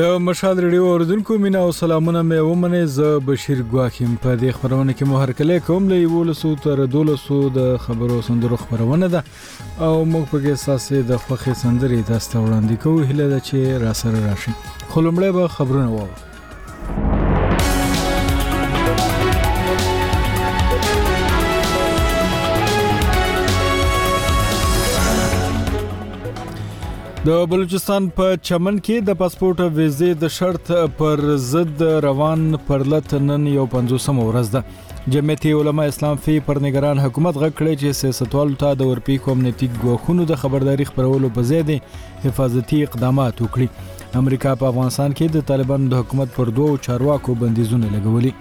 د مشال ریډیو اوریدونکو مینا او سلامونه مې ومنه ز بشیر ګواکیم په دې خبرونه کې مو هرکله کوم له 1100 تر 1200 د خبرو سندرو خبرونه ده او موږ په کې اساسه د خوخي سندري تاسو ته وړاندې کوو هله د چې را سره راشي خلمړې به خبرونه وو د بلوچستان په چمن کې د پاسپورت او ویزې د شرط پر ضد روان پرلت نن یو 50 ورځ ده جمعیت علماء اسلام فی پر نگران حکومت غږ کړی چې سیاستوالو ته د ورپی کمیونټي ګواښونو د خبرداري خبرولو په ځای د حفاظتي اقدامات وکړي امریکا په افغانستان کې د طالبانو د حکومت پر دوه چارواکو بندیزونه لګولي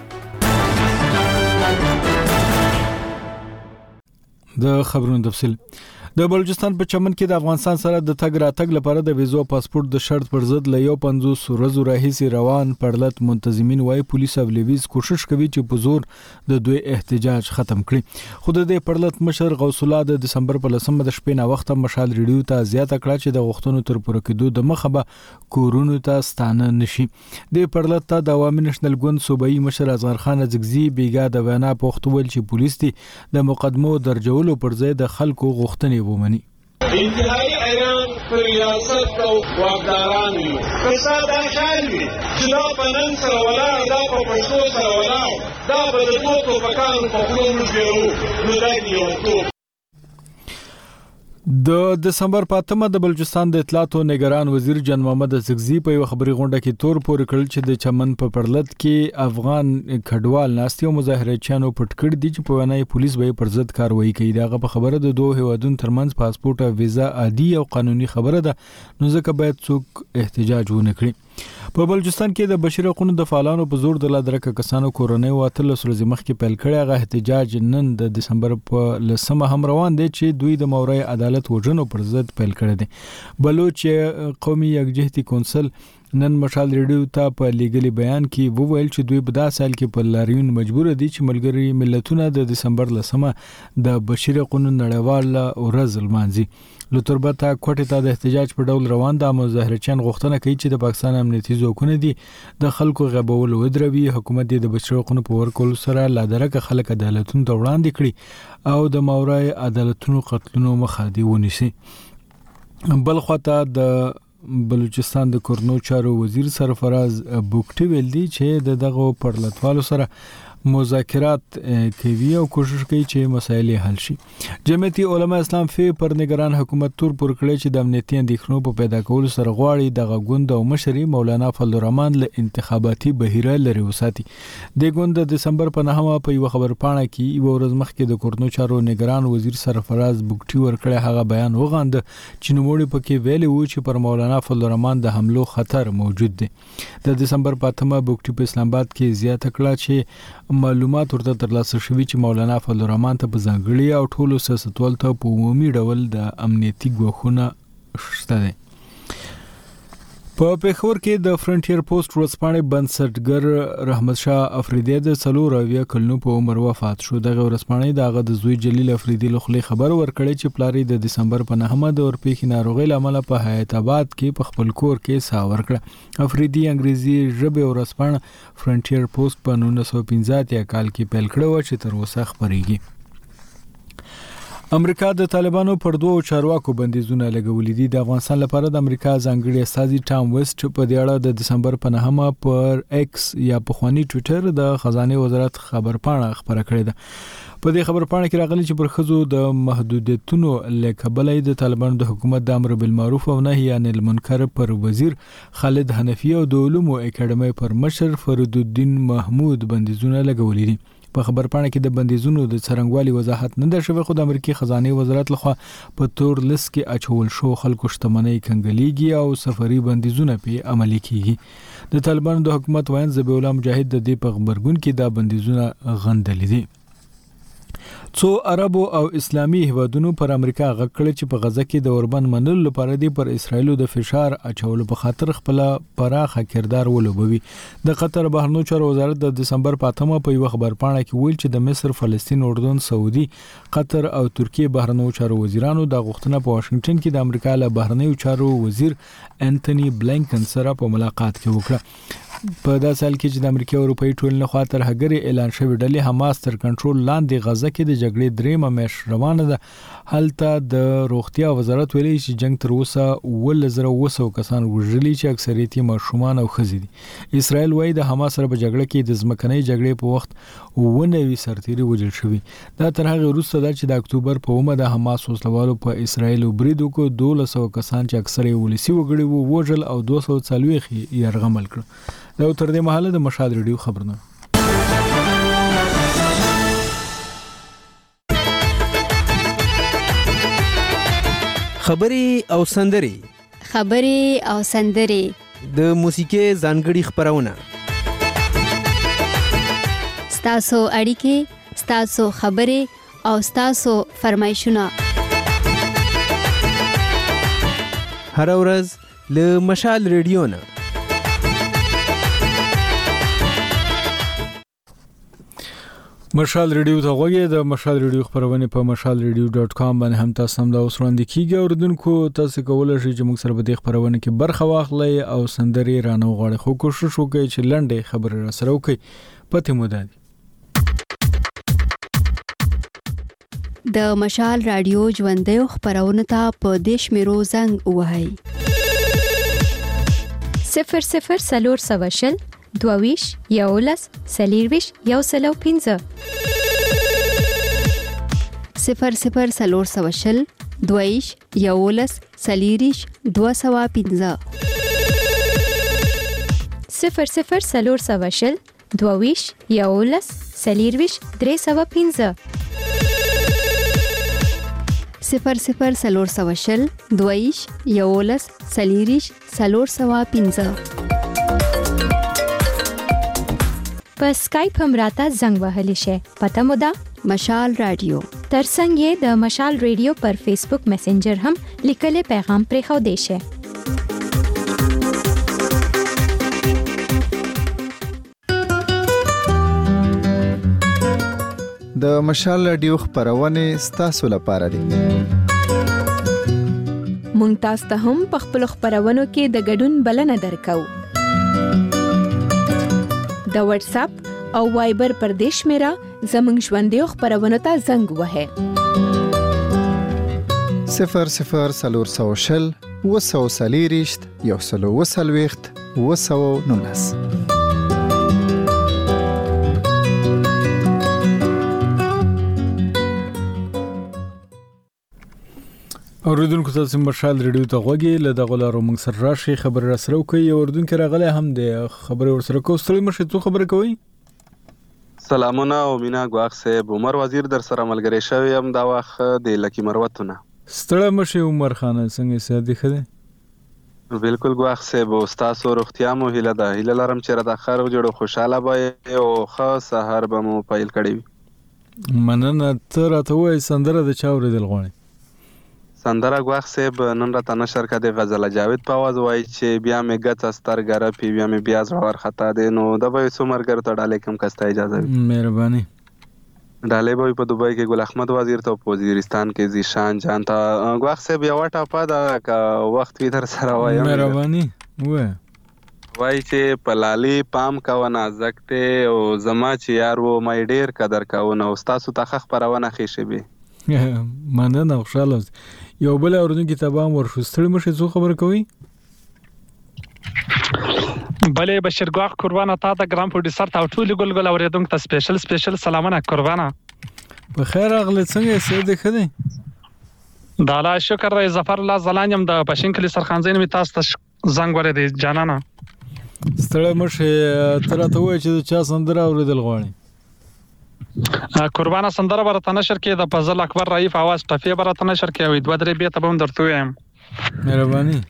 د خبرونو تفصیل د بلوچستان په چمن کې د افغانستان سره د تګ راتګ لپاره د ویزو پاسپورت د شرط پر ضد له 50 ورځو راهیسې روان پرلت منتظمین وايي پولیس او لیویز کوشش کوي چې په زور د دوی احتجاج ختم کړي خو د پرلت مشر غوث الله د دسمبر په 10 د شپې نه وخت مشال ریډیو ته زیاته کړه چې د غوښتنو تر پوره کېدو د مخه به کورونو ته ستانه نشي د پرلت ته د عوامي نېشنل ګوند صوبایي مشر اصغر خان زګزی بیګا د وینا پوښتول چې پولیس دي د مقدمو درجولو پر ځای د خلکو غوښتنې ومني انتهایی ایران پر ریاست او واکداران وي فساد خیال وي چې دا په نن سره ولاړ دا په پښتو سره ولاړ دا به د دوه ټوپکانو په خولو موږ بیرو نو دا یې یو د دسمبر په 8 د بلوچستان د اطلاعات او نگران وزیر جان محمد زګزی په یو خبري غونډه کې تور پورې کړل چې د چمن په پرلت کې افغان کډوال ناستي او مظاهرچیانو پټ کړ دي چې په ونای پولیس به پر ضد کاروایی کوي داغه په خبره د دوه هوادونو ترمنځ پاسپورت او ویزا عادي او قانوني خبره ده نو ځکه باید څوک احتجاج ونه کړي په بلوچستان کې د بشیر حقوقو د فعالانو په زور د لادرکه کسانو کورونی واتل ورځې مخکې پیل کړی هغه احتجاج نن د دسمبر په 10 هم روان دي چې دوی د مورای عدالت وژنو پر ضد پیل کړی دي بلوچ قومي یکجهتي کونسل نن مشال ریډیو ته په لیګلی بیان کې وویل چې دوی په داسې حال کې په لاریون مجبور دي چې ملګری ملتونه د دسمبر 10 د بشیر حقوقو نړیوال ورځ لمانځي لتربته کوټه ته د احتجاج په ډول روان د مظاهرچیان غوښتنه کوي چې د پاکستان امنیتي ځواکونه دي د خلکو غبول ودروي حکومت د بشیر حقوقو په ورکول سره لادرکه خلک عدالتونو ته وړاندې کړي او د مورای عدالتونو قتلونو مخه دی ونیسي بل خواته د بلوچستان د کورنو چارو وزیر سرفراز بوکټي ویل دي چې دغه پرلتوالو سره مذاکرات کوي او کوشش کوي چې مسایل حل شي جمعیت علماء اسلام فی پر نگران حکومت تور پر کړی چې د امنیتي اندېښنو په پیدا کولو سره غواړي د غوند او مشري مولانا فضل الرحمن له انتخاباتي بهیره لري وساتي د غوند د دسمبر په 9 په یو خبر پاڼه کې یو ورځ مخکې د کورنو چارو نگران وزیر سرفراز بوکټي ورکړی هغه بیان وغاند چې نوموړي پکې ویلي وو چې پر مولانا فضل الرحمن د حملو خطر موجود دی د دسمبر په 8 بوکټي په اسلام آباد کې زیاته کړه چې معلومات ورته ترلاسه شوي چې مولانا فضل الرحمن ته په ځانګړي او ټولو سیاستوالو ته په عمومي ډول د امنیتي ګواښونه شته دي په پیښور کې د فرنټیر پوسټ ورځپاڼې بنسټګر رحمت شاه افریدی د 4 کلونو په عمر وفات شو دغه ورځپاڼې دغه د زوی جلیل افریدی له خلې خبر ورکړی چې پلاری د دسمبر په 9 د ورپېخي ناروغي لامل په حیات آباد کې په خپل کور کې سا ورکړه افریدی انګریزي ژبه ورځپاڼه فرنټیر پوسټ په 1915 کال کې پیل کړو چې تر اوسه خبريږي امریکا د طالبانو پر دوه چارواکو بندیزونه لګولې دي د افغانستان لپاره د امریکا ځانګړي استازي ټام ویسټ په دې اړه د دسمبر په 9 پر ایکس یا په خواني ټوئیټر د خزانه وزارت خبر پاڼه خبره کړې ده په دې خبر پاڼه کې راغلي چې پر خزو د محدودیتونو لکبلې د طالبانو د حکومت د امر بالمعروف او نهي عن المنکر پر وزیر خالد حنفی او د علومو اکیډمي پر مشر فرید الدین محمود بندیزونه لګولې دي په خبر پاڼه کې د بندیزونو د څرنګوالي وضاحت نه ده شوی خو د امریکای خزانه وزارت لخوا په تور لیست کې اچول شو خلکو شتمنۍ کنګلېږي او سفري بندیزونه په عملي کیږي د طالبانو د حکومت وایي ذبیح الله مجاهد د دې په خبرګون کې دا بندیزونه غندلې دي څو عربو او اسلامي هیوادونو پر امریکا غږ کړی چې په غزه کې د اوربند منلو لپاره دی پر اسرایلو د فشار اچولو په خاطر خپل پراخه کردار ولوبوي. د قطر بهرنیو چارو وزارت د دسمبر 8 په یو خبرپاڼه کې ویل چې د مصر، فلسطین، اردن، سعودي، قطر او ترکیه بهرنیو چارو وزیرانو د غوښتنه په واشنگټن کې د امریکا له بهرنیو چارو وزیر انټونی بلینکن سره په ملاقات کې وکړه. په داسې حال کې چې د امریکا او اروپאי ټولنې خوا تر هغه اعلان شوی ډلې حماس تر کنټرول لاندې غزه کې د جګړې دریمه میاشت روانه ده. هلته د روغتیا وزارت ویلي چې جنگ تر اوسه 1200 کسان وژلي چې اکثریت یې ماشومان او ښځې دي. اسرائیل وايي د حماس سره په جګړه کې د ځمکنۍ جګړې په وخت 90 سرتیري وژل شوي. دا تر هغه وروسته ده چې د اکتوبر په 1 د حماس وسلوالو په اسرائیل برید وکړ. 1200 کسان چې اکثره یې ولسی وګړي وو وژل او 240 یې یرغمل کړ. دا تر دې مهاله د مشهد ریډیو خبرونه. خبري او سندري د موسیقي ځانګړي خبرونه. ستاسو اړیکې، ستاسو خبري او ستاسو فرمایشونه هر ورځ له مشال ریډیو نه. مشال ریډیو ته غوږی د مشال ریډیو خبرونه په mashalradio.com باندې هم تاسو هم دا وسوړاندې کیږي. اوردونکو تاسو کولای شئ چې موږ سره په دې خبرونه کې برخه واخلئ او سندري رانه غواړئ، خو کوشش وکړئ چې لنډه خبره را سره وکړئ. پته مو ده د مشال رادیو ژوندۍ خبرونه ته په دیش میرو زنګ وهاي 00 22 یولس سلیرویش یو سلو 15 00 سلور دویش یولس سلیریش 215 00 سلور دویش یولس سلیرویش 315 00 سلور دویش یولس سلیریش 315 په سکایپ هم راته زنګ وهلی شي. پته مو ده مشال رادیو. ترڅنګ یې د مشال ریډیو پر فیسبوک میسنجر هم لیکلي پیغام پرې خو دی شي. د مشال رادیو خبرونه ستاسو لپاره دي. مونږ تاسو ته هم په خپل خبرونو کې د ګډون بلنه درکو. د واتس اپ او وایبر پر دیش میرا زمنګ ژوندۍ خبرونه ته زنګ وهه 00 سلور وسو سلیریشت یو سلو وسلويخت وسو نونس. اوردونکو تاسو مشال ریډیو ته غوږی له دغه لارو موږ سره راشي خبر را سره کوي. اوردونکو راغله هم د خبر ور سره کوستړي مشه تو خبر کوي. سلامونه او مینا غواخ صاحب عمر وزیر در سره ملګری شوی هم دا واخ د لکی مروتونه. ستړی مشه عمر خان څنګه ساده خده. بالکل غواخ صاحب استاد روغتیا مو هیله ده. هیله لرم چې را د اخر جوړو خوشاله وای او خاص سحر به مو پایل کړی. مننه تر ته وای سندره د چاورې دل غوړي. سندره غواخ صاحب نن را تنشر کده غزل جاوید په आवाज وای چې بیا مې غت استر غره پی بیا مې بیا زړور خطا دي نو د به څومره ګر ته ډالې کم کسته اجازه وي. مهرباني. ډالې به په دوبۍ کې ګل احمد وزیر ته په وزیرستان کې زیشان جان ته غواخ صاحب یو ټاپه دا وخت وی در سره وایم. مهرباني وای چې پلالي پام کا و نازک ته او زما چې یار و مې ډیر قدر کاونه او تاسو ته خبرونه خېشه به مننه خوشاله یو بل اوردونکو تبام ورشستړی مشه زو خبر کوي. بله بشیر ګواخ قربانه تا د ګرام پروډوسر تا ټول ګلګل اوریدونکو ته سپیشل سلامونه قربانه. په خیر اغله څنګه سید خدي د الله شکر رای ظفر الله زلانیم د پښین کلی سرخانزین می تاسو ته زنګ ورې دی جانانه. ستړی مشه تر ته وای چې چا سندره اوریدل غواړي. قربانه سندره برته نشر کې د فضل اکبر رئیف आवाज ټفی برته نشر کې وي 2 درې به ته هم درته وایم. مهرباني.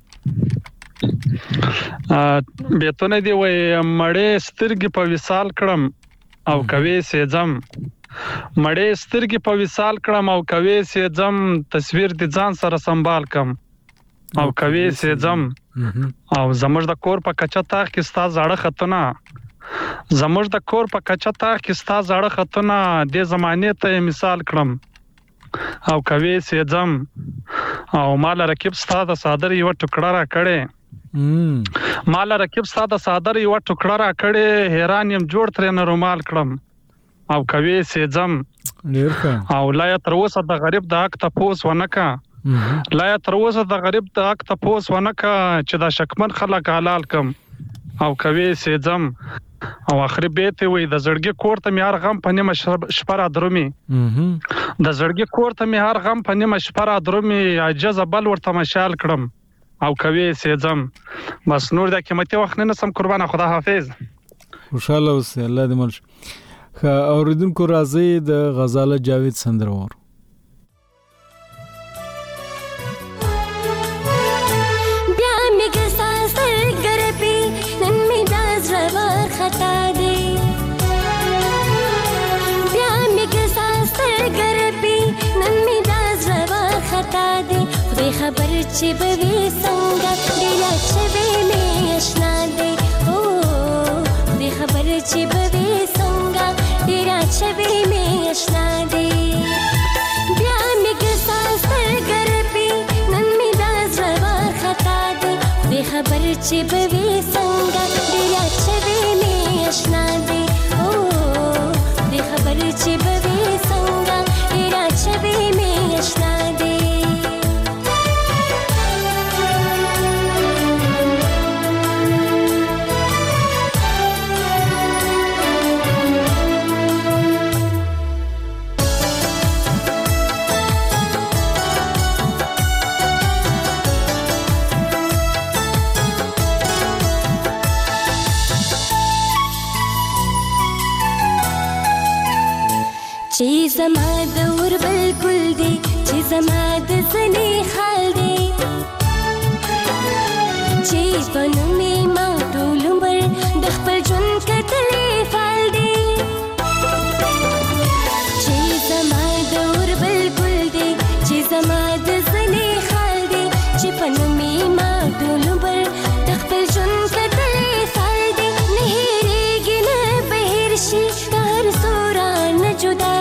به ته نه دی وای مړې سترګې په وصال کړم او کوي سيزم مړې سترګې په وصال کړم او کوي سي ځم تصویر دې ځان سره سنبال کم او کوي سي ځم او زموږ د کور په کچا تاخ کې ستا زړه خطونه زموږ د کور په کچا تاخ کې ستا زړه خطونه د زمانه ته مثال کړم او کوي سي ځم او مال رکب ستا د صادر یو ټوکړه را کړې مال رکب ستا د صادر یو ټوکړه را کړې حیران يم جوړ تر نه رومال کړم او کوي سي ځم او لا تر اوسه د غریب د حق تپوس ونکا لا تر اوسه د غریب د حق تپوس ونکا چې د شکمن خلک حلال کم او کوي سي ځم او اخري بیت وي د زړګي کور ته میار غم په نیمه شپره درومي د زړګي کور ته میار غم په نیمه شپره درومي عجز بل ورته مشال کړم او کوي سي ځم بس نور د قیمتي وخت نه سم قربانه خدا حافظ خوشاله اوسه الله دې مل اوریدونکو راځي د غزاله جاوید سندرور خطا دے بیا میگه ساستر گربی نن می داز روا خطا دے خدای خبر چی بوی سنگا دیا چوی می اشنا دے خدای خبر چی بوی سنگا دیا چوی می اشنا دے بیا میگه ساستر گربی نن می داز روا خطا دے خدای خبر چی بوی سنگا دیا چوی اشنا دے دې خبر چې بوي څنګه ډیرا چوي می اشنا دے چې زما د ور بلکل دی چې زما د سنې خال دی چې بنو می ما ټول عمر د خپل ژوند کتلې فال دی چې زما د ور بلکل دی چې زما د سنې خال دی چې بنو می ما ټول عمر د خپل ژوند کتلې فال دی نه هېرېږي نه بهر شي هر سوران جدا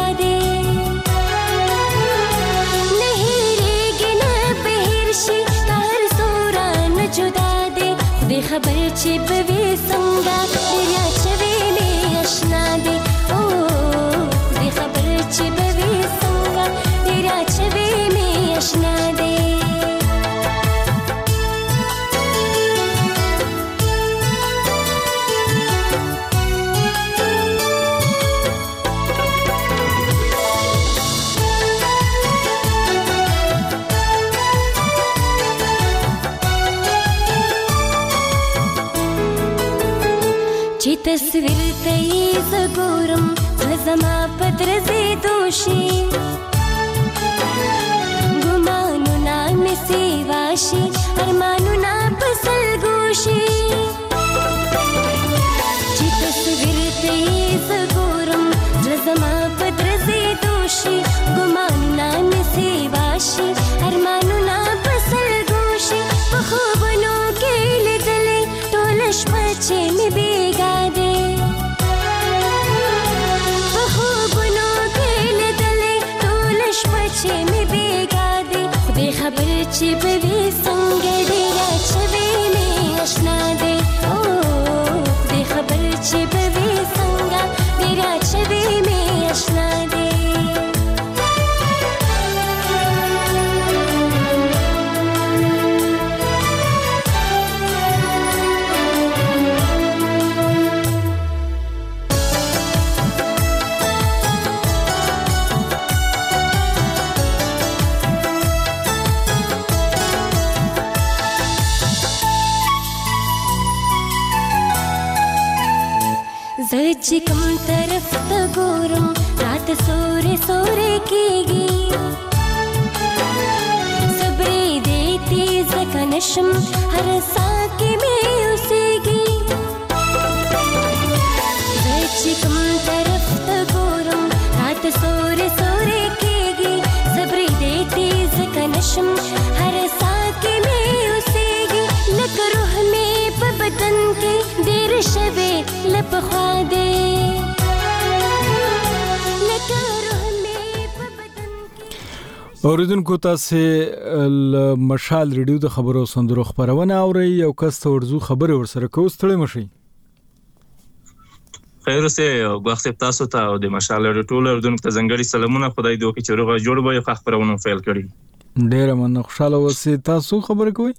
خبر چې بوي څنګه دریا چوي می اشنا دي دې خبر چې بوي څنګه دریا چوي می اشنا دي چې تصویر ته یې زګورم زما پتر زی دوشي ګمانونه مې سیواشي ارمانونه پسل ګوشي چې تصویر ته یې زګورم زما پتر زی دوشي ګمانونه مې سیواشي ارمانونه پسل ګوشي په خوبونو کې لیدلې ټول شپه چې مې بیګا دے په خوبونو کې لیدلې ټول شپه چې مې بیګا دے خدای خبر چې بوي څنګه ډیرا چوي مې اشنا دے خدای خبر چې بوي څنګه ډیرا چوي مې اشنا دے چې کوم طرف ته ګورم رات سورې سورې کېږي صبرې دې تیز کنشم هر ساه کې مې اوسېږي چې کوم طرف ته ګورم رات ته سورې سورې کېږي صبرې دې تیز کنشم هر سات کې مې اوسېږي لکه روح مې په بدن کې ډېر شوې له پخوا دې لکه روح مې په بدن کې. اوریدونکو تاسو مشال ریډیو د خبرو سندرو خبرونه اوري یو کس ته ورزو خبره ورسره کوو ستړي مشي. خیر اوسه وخت تاسو ته او د مشال ټول اردوونکو ته ځنګړي سلامونه خدای دې وکړي چې روغ جوړ وي خو خبرونه فعال کړي. ډېر مننه خوشاله اوسئ. تاسو خبرې کوئ؟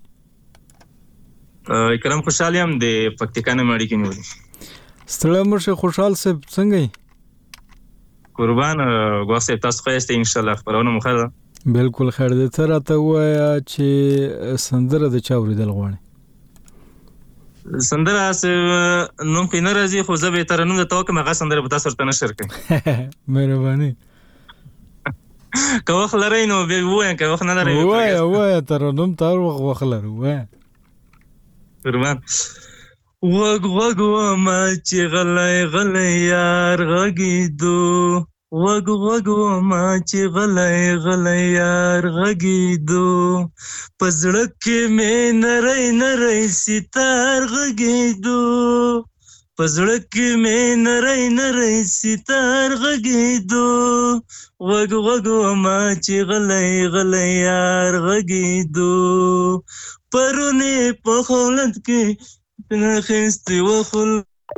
کرم خوشاله یم د پکتیکا نه مړی کې نیولې. ستړي مشه خوشحال صاحب څنګه یې؟ قربان وخت تاسو خو ان شاء الله خبرونه مخه بالکل خیر دې تر ته وایا چې سندره د چا اوریدل غواړي؟ سندره نوم په ناراضي خو زه به تر نوم د توکه مغه سندره په تاسو ته نشر کړم. مهرباني. که وخت لرئ نو به وایم که وخت نه لرئ وای تر نوم تر وخت لرئ وای. قربان وګ ما چې غلای غلای یار غږیدو وګ ما چې غلای غلای یار غږیدو پزړه کې مې نری ستار غږیدو پزړه کې مې نری ستار غږیدو وګ ما چې غلای غلای یار غږیدو پرونه په خولت کې نخستی وخل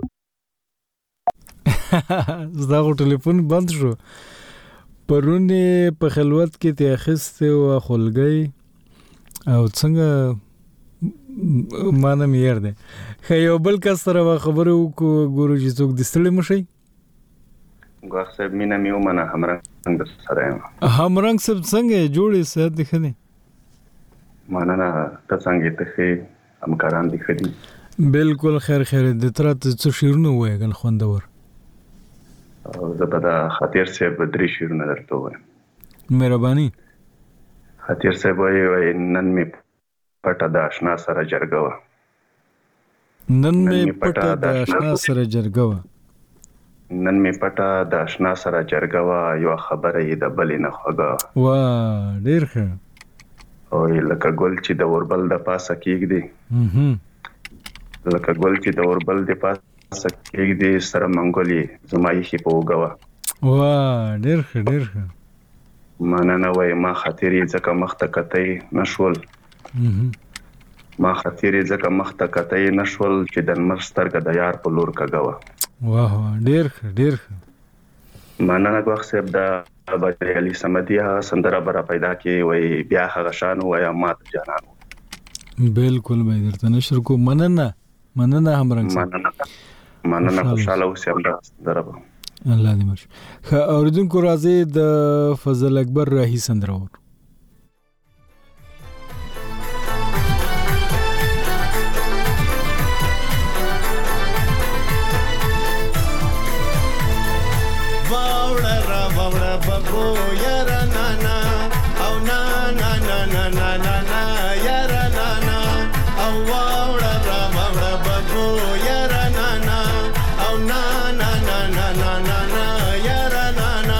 زداغو ټلیفون بند شو پرونه په خلوت کې ته اخستی وخلګي او څنګه مانه مېر ده خو بل کس سره خبرو کو ګورو چې څوک دستړي مشي ګوښ صاحب مینا میو منه همرنګ سره صاحب څنګه جوړې صحت دي خني مننه تاسو ته همکاران دي خدي بالکل خیر د تر څه شیرونه وایګل خوندور او زبدا خاطر صاحب درې شیرونه درته وایم. مهرباني. خاطر صاحب وایي نن می پټه د آشنا سره جرګه و نن می پټه د آشنا سره جرګه و یو خبره یې د بلې نه خوږه وا ډیر ښه او لکه ګل چې د اوربل د پاسه کېږدي سره منګولي زما یې په وګوه وا ډیر ښه مننه وای ما خاطرې ځکه مخته کتای نشول چې د نمر سترګه د یار په لور کګوه واه ډیر ښه مننه ګوښ صاحب د علي سمدیا سندره برا پیدا کې وای بیا هغه شان وای مات جانانو بالکل به درته نشر کو مننه همرنګ مننه خوشاله اوسم دربه الله دې مرشي. اوریدونکو راځي د فضل اکبر راهي سندره ور باوړه ببو یارا نانا او نانا یارا نانا او واوړه ببو یارا نانا او نانا یارا نانا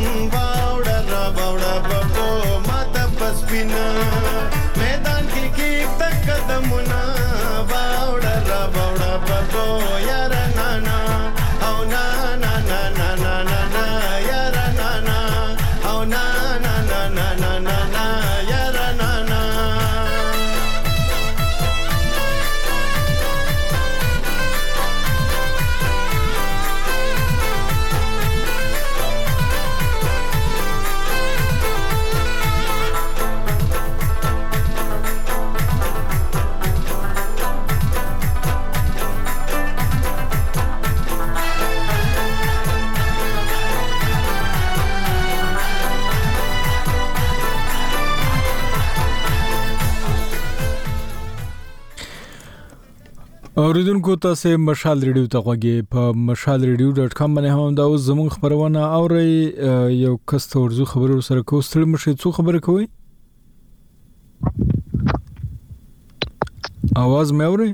باوړه را باوړه ببو ماته پسپینا میدان کې کې تک قدمونه باوړه را باوړه ببو یار نانا او نانا نانا نانا نا یار نانا او نانا نانا نانا نا یار نانا اوریدونکو تاسو مشال ریډیو ته غوږی په mashalradio.com باندې هم دا اوس زموږ خبرونه اوري یو کس ته ورزو خبرو سره کوستل مشه څو خبره کوي आवाज مې اوري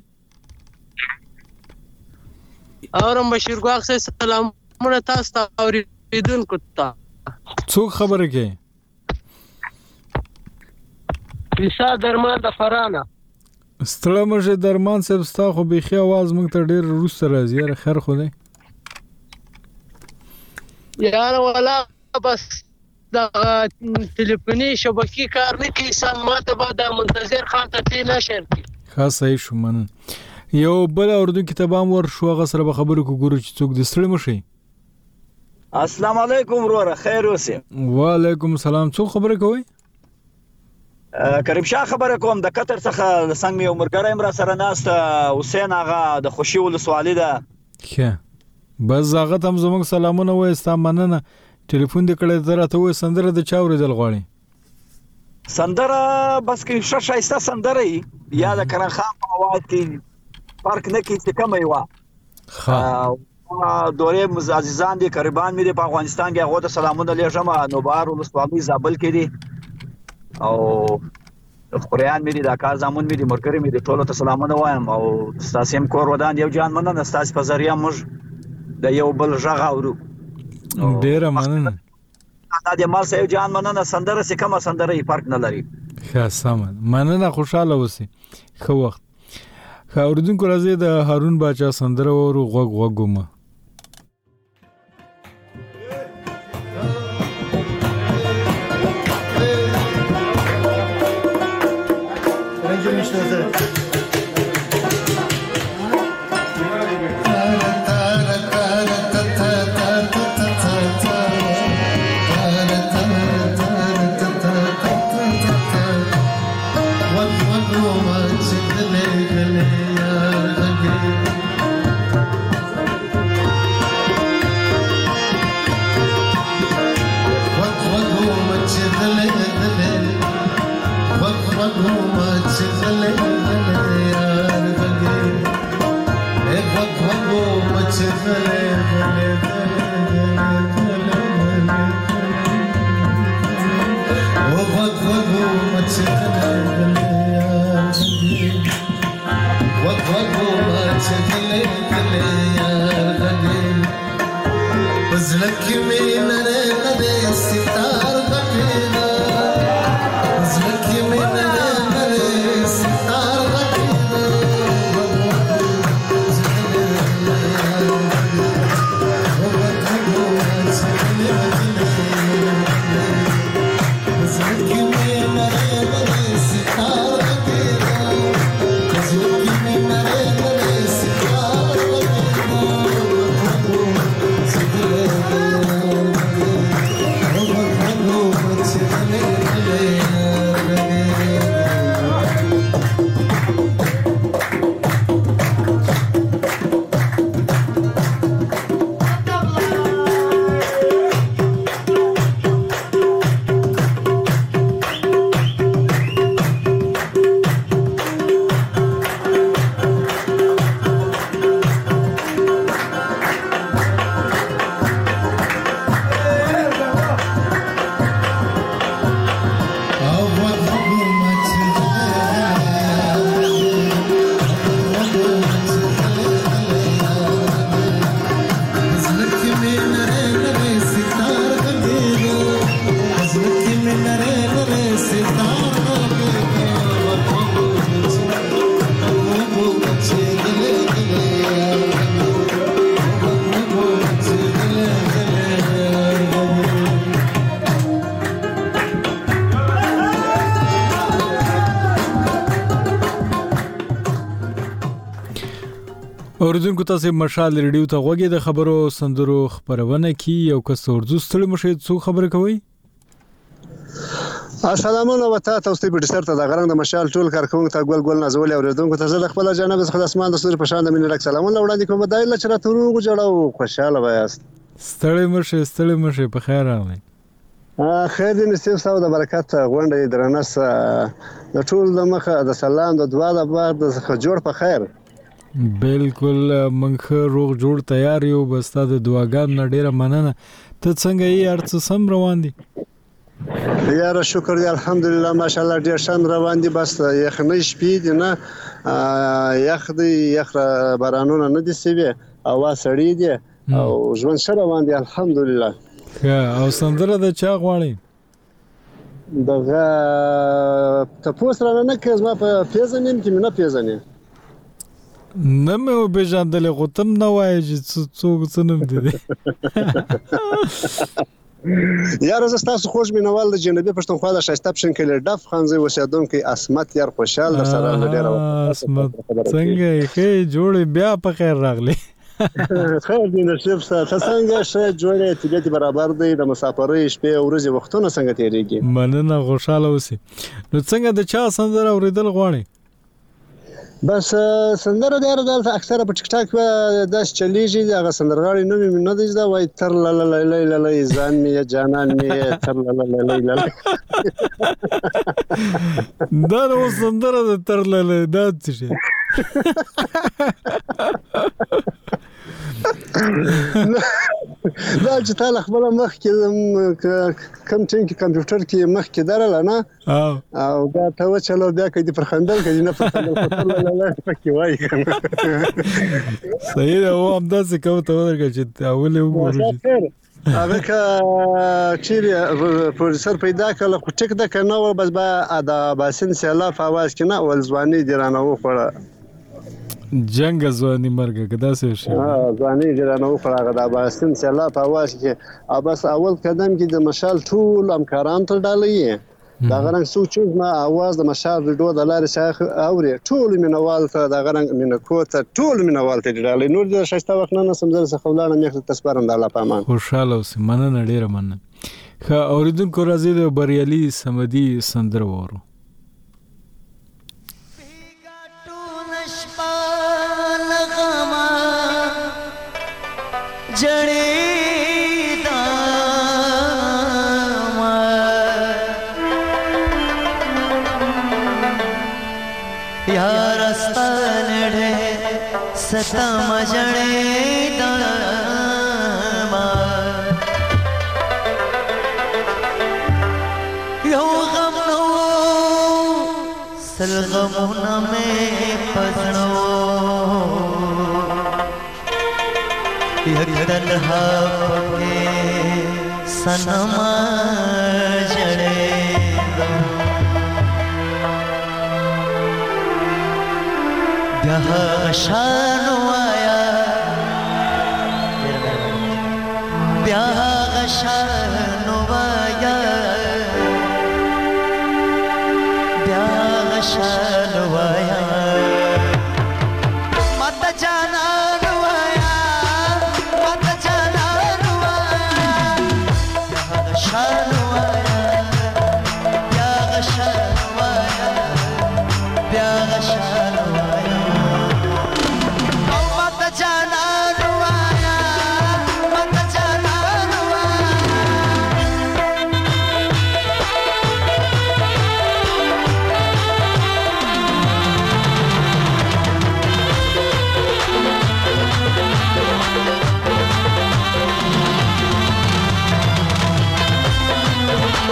اورم بشیر ګواخ سه سلامونه تاسو ته اوریدونکو ته څو خبره کوي پیسا درمان د فرانه ستړه مشه درمان صاحب ستا خو بيخي आवाज مونږ ته ډېر روسته راځي یاره خیر خو دی یار ولا بس د ټلیفوني شبکې کار نه کوي سم ماته به د منتظر خان ته پی نشر کی خاص صحیح شو من یو بل اردو کتابام ور شو غ سره به خبرو کو ګورو چې څوک د ستړي مشه السلام علیکم وروره خیر اوسه وعلیکم السلام څو خبره کوي کریم شاه خبره کوم د قطر څخه څنګه یو مرګره امر سره ناست حسین آغا د خوشي ولسوالۍ ده ښه بس هغه تم زموږ سلامونه وای ستا مننه ټلیفون دې کړه درته وای سندره د چاورې دل غواړي سندره بس کې شایسته سندره یا د کرن خان په आवाज کې فرق نه کوي چې کومه یو دوره عزیزان دي قربان مې په افغانستان کې هغه ته سلامونه لېږم نو بهر ولسوالۍ زابل کې دي او خوريان مې دا کار زمون مې مرګري مې ټولو ته سلامونه وایم او تاسو هم کور ودان یو جان مننه تاسو په ذریعہ موږ د یو بل ژغ اورو ډیر مننه دا د مال سه جان مننه سندره سه کومه سندره یې فرق نه لري خاصه مننه خوشاله اوسې خو وخت خاوردونکو راځي د هارون باچا سندره ورو غوګومه What اوریدونکو تاسو مشال ریډیو ته غوږی د خبرو سندرو خبرونه کی یو کس اردو ستړي مشه څو خبره کوي. السلام علیکم وتا تاسو په ډیسر ته د غرنګ د مشال ټول کارکونکو ته ګل نازول اوریدونکو ته زه خپل جناب څخه د اسمان د ستوري په شان د مینې لک سلامونه وړاندې کوم. دایله چې راتورو جوړو خوشاله وایاست. ستړي مشه په خیر راغلی. خیر دې نصیب ساو د برکت غونډه درنس د ټول د مخه د سلام د دعا د بعد د جوړ په خیر. بالکل منخه روغ جوړ تیار یو بس د دعاګانو نه ډیره مننه. ته څنګه یې ارڅ سم روان دي؟ یاره شکر دی الحمدلله ماشاءالله ډیر شان روان دي. بس یخنۍ شپې دي نه یخ دی یخ بارانونه نه دي سوي هوا سړی دي او ژوند ښه روان دي الحمدلله. او سندره د چا غواړي؟ دغه تاسو را نه کز ما په پیژنم کې نه پیژنم نه مې وبېژندلې خو تم نه وایې چې څوک څه نوم دی. یاره زه ستاسو خوږ مینوال د جنوبي پښتونخوا د ښایسته پښتونخوا ډف خانزۍ اوسېدونکی عصمت یار خوشحال در سره ډېره عصمت څنګه یې ښې جوړې بیا په خیر راغلی. خیر دی نصیب سه ته څنګه ښه جوړې طبیعت برابر دی د مسافرۍ شپې ورځې وختونه څنګه تېرېږي؟ مننه خوشحاله اوسې. نو څنګه د چا سندره اورېدل غواړې؟ بس سندره ډېره دلته اکثره په ټیک ټاک داسې چلیږي هغه سندرغاړي نوم یې نه دی زده وایي تر للی ځان مې جانان مې تر للی دا نو سندره د تر للی دا څه شي دا چې تا خپل مخ کې کم ټینګ کمپیوټر کې مخ کې درل نه او دا ته و چلو بیا کې پر خندل کې نه پر خندل پکې وای صحیح ده او همدا څه کوم ته ورګه چې اول وګورئ هغه چې پروډوسر پیدا کړل خو ټیک ده کنه ول بس با دا باسن سیلا فواز کنه ول ځواني درانه و خړه جنگ ځواني مرګه کدا څه شي ځواني درانه و خړه دا باسن سیلا فواز کې بس اول قدم کې د مشال ټول امکاران تر ډالې دا غرنګ سوچ ما आवाज د مشال ویډیو د لارې شاخ اوري ټول مینوال ته دا غرنګ مینکو ته ټول مینوال ته ډالې نور د شایسته وخت نه سمزر څخه ولانه مخ تسپارم د الله پامان خوشاله اوسې مننه ډیره مننه. خا اوریدونکو راځي د بریالي سمدي سندر وورو. सता मजड़े दामा यो गम नो सलगमुना में पसणो यकदन हा पके सनमा जड़े शानो आया ब्याह शानो आया ब्याह शानो आया मत जाना रुआया मत जाना रुआया ब्याह शानो आया ब्याह शानो आया ब्याह शानो आया जाना रुआया मत जाना रुआया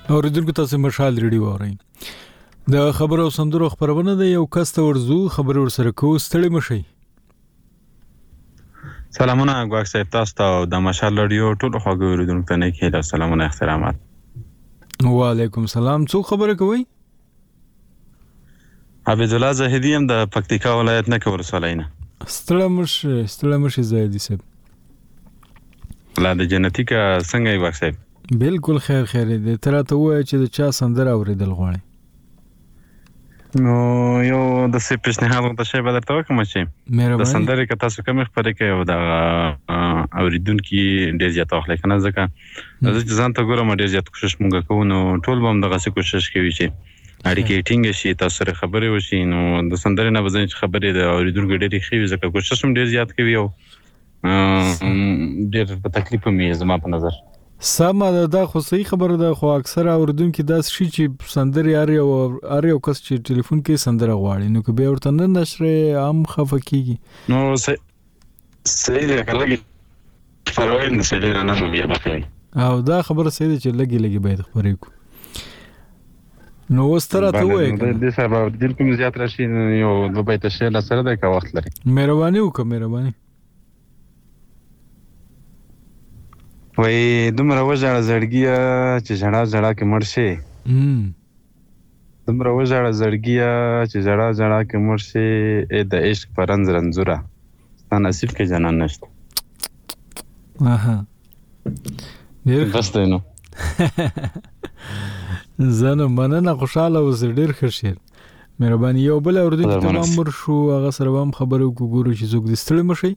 اوریدونکو تاسو مشال ریډیو اورئ. د خبرو سندرو خبرونه د یو کس ته ورزو خبر ورسره کو ستړي مشي. سلامونه غواړم صاحب تاسو ته د مشال ریډیو ټول خوږو اوریدونکو ته نه کېده سلامونه احترامات. وعلیکم سلام. څو خبره کوي؟ عبد الله زاهدی هم د پکتیکا ولایت نه کور سولینه. ستړي مشي زاهدی صاحب. لا د جنتیکا څنګه یې وکړم؟ بالکل خیر دې تر ته وای چې د چا سندره اوریدل غواړي. نو یو د سې پښنهاد ته شی بدر ته کوم چې د سندره کې تاسو کوم خبرې کوي او د اوریدونکو ډیر زیات اخلي کنه ځکه زه ځان ته ګورم ډیر زیات کوشش مونږ کوو نو ټول به هم دغه څه کوشش کوي چې اړیکې ټینګ شي تاسو سره خبرې وشي نو د سندره نه وځي چې خبرې د اوریدونکو ډیر ښه ځکه کوشش هم ډیر زیات کوي او ډیر په تکلیف مې زما په نظر سمه ده خو صحیح خبره ده خو اکثره اوریدونکو داس شي چې سندره اړ یو کس چې ټلیفون کې سندره غواړي نو که به ورته نه نشره عام خفقيږي نو صحیح ده کله فروین سلینا نه بیا بخیر او دا خبره صحیح ده چې لګي باید خبرې کو نو وستره ته وای د سبب د کوم زیات راشي یو د بیت شهر سره د کا وخت لري مهرباني وکړه وای دومره وژړه زړګیا چې ژړا کې مړ شي دومره وژړه زړګیا چې ژړا کې مړ شي د عشق پرنځ رنځورا ستا نصیب کې جنان نشته ډیر بس دی نو زنه مننه خوشاله اوس ډیر ښه شي مهرباني یو بل اوریدونکو ته امر شو هغه سره هم خبرو وګورو چې څوک د ستړي مشي.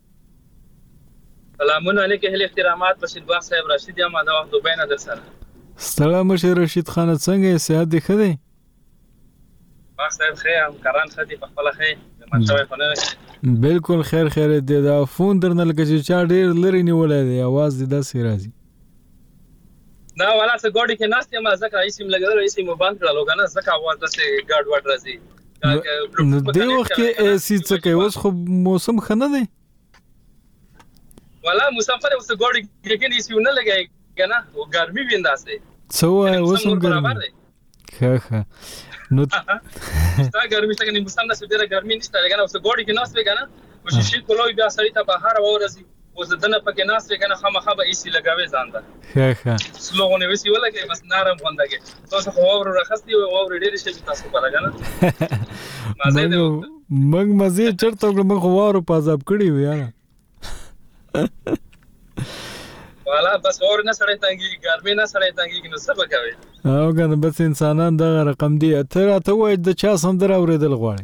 سلامونه علیکم هل احترامات رشید باغ صاحب رشید یم دا وخت دوبه نه در سره سلام شه رشید خان څنګه صحت دی خدای باغ صاحب خیر کاران خدي په خپل خیر منځوي خونه بالکل خیر دی دا فون درنه لکه چې چا ډیر لري نیولای دی आवाज دې داسې راځي دا ولا څه ګوډي کې ناستې ما ځکه ایسیم لګیدل ایسیم باندې کړلو کنه ځکه आवाज داسې ګاډ واټ راځي نو د وخت کې ایسی څه کوي اوس خو موسم خنه دی ولا مسافر اوس ګوډي کې ایسیم نه لګای کنه او ګرمي وینداسته څو اوس هم ګرمي ښه نو دا ګرمي څنګه نه مسافر نه ډیره ګرمي نشته کنه اوس ګوډي کې ناستې کنه او شي کولوي بیا سړی ته بهار ورځي اوس دنه پکې ناستې کنه خامخا به ایسی لګاوي ځان دا ښه سلوغونه وسی ولګي بس نرم غوندګي تاسو خو اور راخستي او اور ډېر شي تاسو پر کنه مزه دې مزه چرته موږ خو وارو پازاب کړی و یاره والا بس اور نه سړی تنګي ګرمي نه سړی تنګي نو څه وکوي او کنه بس انسانان دغه رقم دی ته وای د چا سندره اوریدل غواړي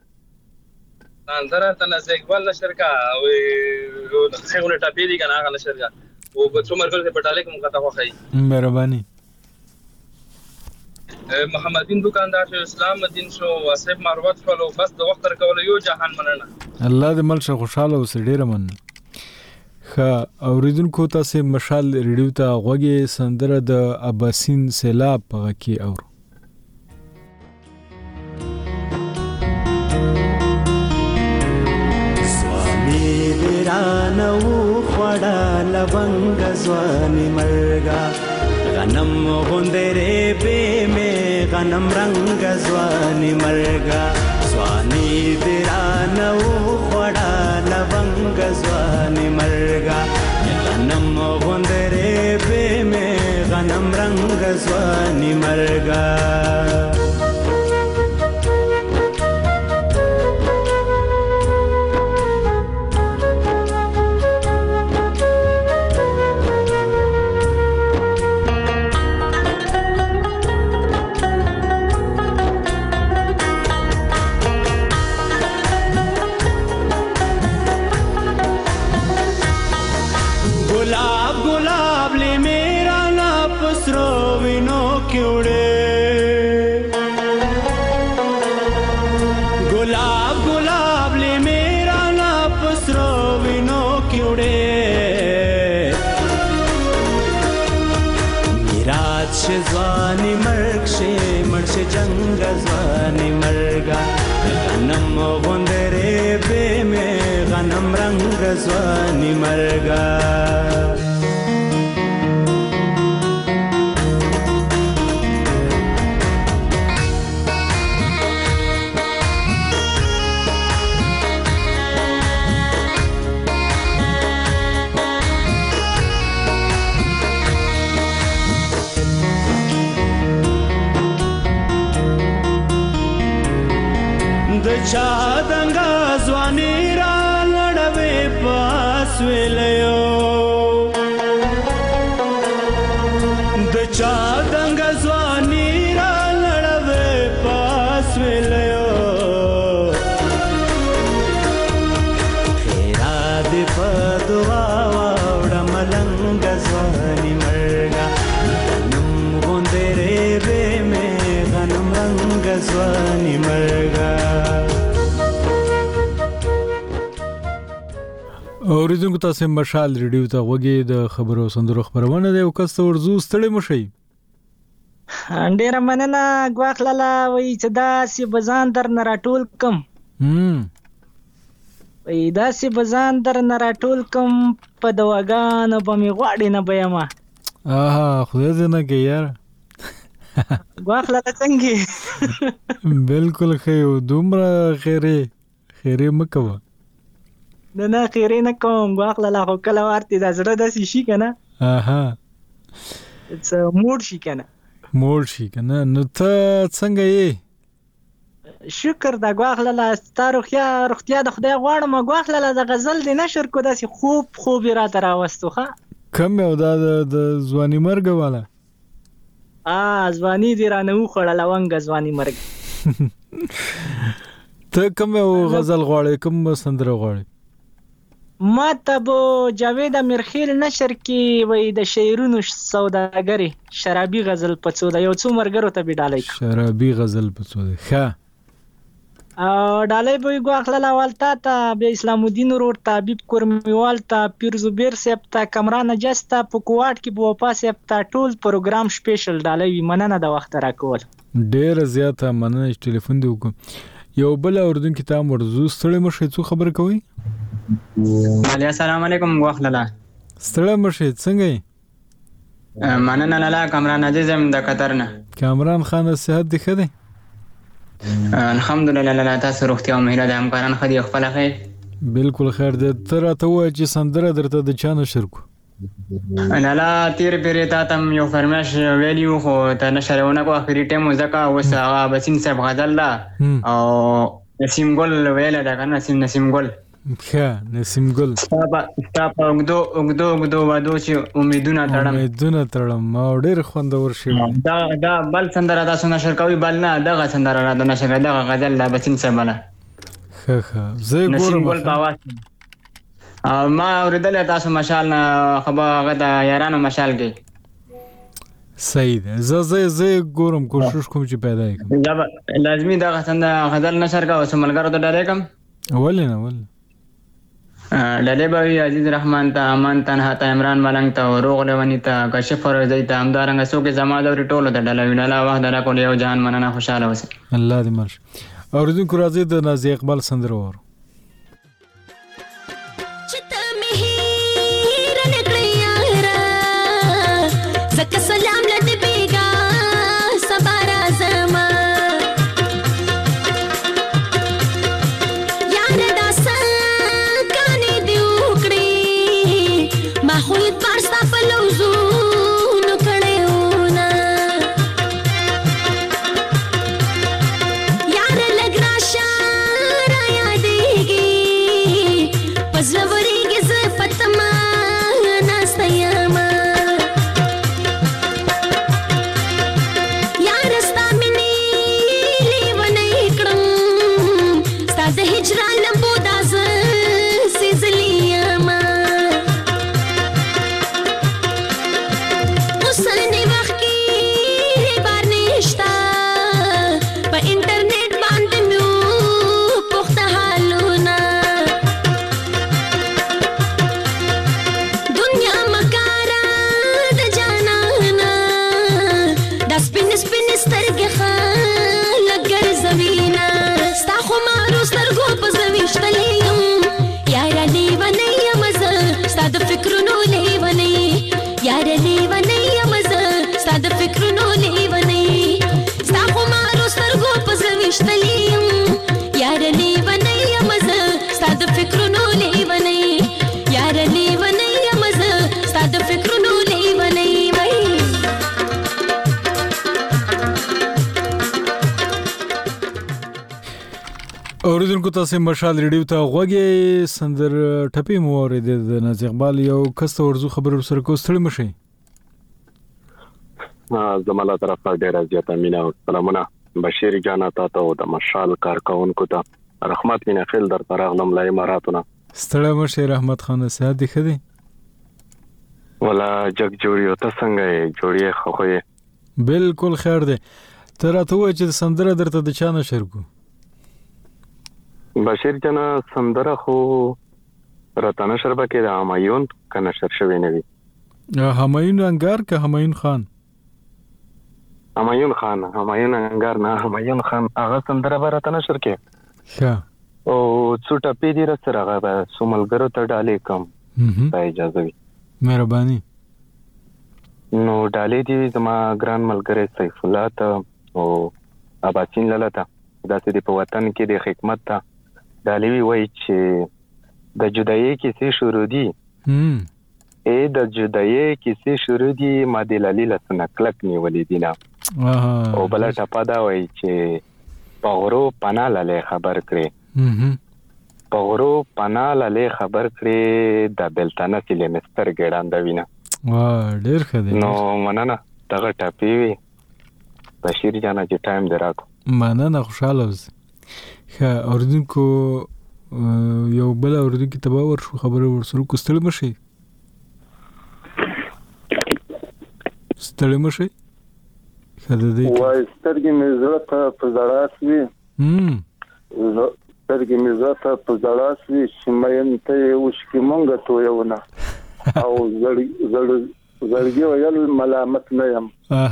سندره ته نه زګوال نشرکا او څنګه ټاپې دي کنه هغه نشرکا او په څومره کله په ټاله کې مونږ ته خوخی مهرباني محمد دین دکاندار شو اسلام دین شو واسف مروت شو بس د وخت تر کول یو جهان مننه الله دې مل شه خوشاله اوس ډیره من ښه اوریدونکو تاسو مشال ریډیو ته غوږی سندره د اباسین سیلاب په کې اور رانو خوڑا لونگ زوانی مرگا غنم غندرے بے میں غنم رنگ زوانی مرگا زوانی درانو خوڑا لونگ زوانی مرگا غنم غندرے بے میں غنم رنگ زوانی مرگا زوانی مرگ شه مرش جنگ زوانی مرگا غنم غندره به میں غنم رنگ زوانی مرگا چا دنګا ځواني را لړوي پاس ویلو د چا دنګا ځواني را لړوي پاس ویلو خیرا دې په دعا واوړه ملنګ ځواني مرګا غنم غوندې به مې غنم رنګ ځواني مرګا. اوریدونکو تاسو مشال ریډیو ته وګورئ د خبرو سندرو خبرونه دی او کس ورزو ستړي مشي ډیر مننه غواخلاله وای چې دا سی بزان در نه راټول کم وای دا سی بزان در نه راټول کم په دواګان په می غواړي نه بیاما خدای دې نه کې یار غواخلاله څنګه بالکل خیر دومره خیره مکوه نه خیره نه کوم غواخلاله خو کله ورته د زړه د شي کنه it's a mood شي کنه نو ته څنګه یې شکر د غواخلاله ستاره روغتیا د خدای غواړم غواخلاله د غزل دی نشر کو داسې خوب را تراوستو ښه کم یو د ځواني مرګ والا ځواني دی را نه وخړل لونګ ځواني مرګ ته کوم غزل غواړې کوم سندره غواړې ما ته بو جاوید امیرخیل نشر کې وای د شعرونو سوداګری شرابي غزل پڅو د یو څو مرګرو ته بډالای شرابي غزل پڅو ده ښه ډالای به غواخلاله والتا ته به اسلام الدین روډ ته حبیب کورمیوال ته پیر زبیر صاحب ته کمران جستا په کوټ کې بو پاس ته ټول پروګرام سپیشل ډالای مننه د وخت راکول ډیر زیاته مننه ټلیفون دی وکم یو بل اوردونکو ته ورزو ستړي مشه څو خبر کوي السلام علیکم غواخلاله ستړي مشه څنګه مننه لاله کمران عزیزم د قطر نه کامران خان صحت دی خده الحمدلله لاله تاسو روغتیا او مهره د همکاران خدي خپل خیر بالکل خیر ده تر ته وای چې سندره درته د چانه شرکو لاله تیر پیریتا تم یو فرمایش ویلیو خو ته نشرونه کو اخري ټیم زکه وسه بسین صاحب غزل لا او نسیم ګل ویل دا کنه نسیم ګل نسیم ګل ستا په اوږدو وادو چې امیدونه تړم ما ډېر خوندور شي دا بل سندره تاسو نشر کوي بل نه دغه سندره را نشر دغه غزل لا بسین صاحب لا زه ګورم ما اوریدل تاسو مشال نه خبر غدا یارانو مشال کې صحیح ده زه ګورم کوشش کوم چې پیدا کړم لازمي دغه سندره غزل نشر کا اوس ملګرو ته ډالې کم ولې لاله بوي عزیز رحمان ته امان تنها ته عمران ملنګ ته روغ لونی ته کشف فروزی ته همدارنګ سو کې زما د ټولو ته ډاله ویلا وخت درا کول یو جان مننه خوشاله اوسه الله دې مرش اوردونکو راځي د نازي اقبال سندره ور زکه سلام لد بیگا سبارا زما یار داسا کانی دی وکړي ما خو یې پارستا په لوزو نو کړهونه یار لګرا شار یادې اوریدونکو تاسو مشال ریډیو ته غوږی سندر ټپی مو اوریدل د ناز اقبال یو کس ورزو خبر سره کو ستړي مشي زماله طرفه ډیره زیاته مینا او سلامونه بشیر جان ته د مشال کارکونکو ته رحمت مینا خیل در تراغلم لای اماراتونه ستړي مشي رحمت خان سعد دی خدي ولا جگ جوړیو ته څنګه جوړیه خوې بالکل خیر دی تر ته و چې سندره درته د چانه شرکو بشیر جان سندره خو راتنه شربه کې د همایون کنه شر شوی نه وي همایون انګار که همایون خان همایون انګار نه همایون خان هغه سندره به راتنه شر کې ښه او څوټه پی دی سره هغه سوملګرو ته ډالې کم ته اجازه وي مهرباني نو ډالې دی زما ګران ملګری سیف الله ته او اباسین لاله ته داسې په وطن کې د حکمت ته ډالې وی چې د جدایي کیسې شروع دي د جدایي کیسې شروع دي ماده لالی لسنه کلک نیولې دي نه او بل ټپا دا وی چې پغرو پنا لاله خبر کړي پغرو پنا لاله خبر کړي د بلتانه سیلې مستر ګړاند وینا ډیر ښه دی نو مننه دغه ټاپی وی بشیر جان چې ټایم دراکو مننه خوشاله اوسه ښه اوریدونکو یو بل اوریدونکو ته باور شو خبره ورسره کوستل مشي ستړي مشي خدای دې وای سترګې مې زړه ته په زړه شوي سترګې مې زړه ته په زړه شوي چې مې ته وشکې مونږ ته یونه او زړګي ویل ملامت نه یم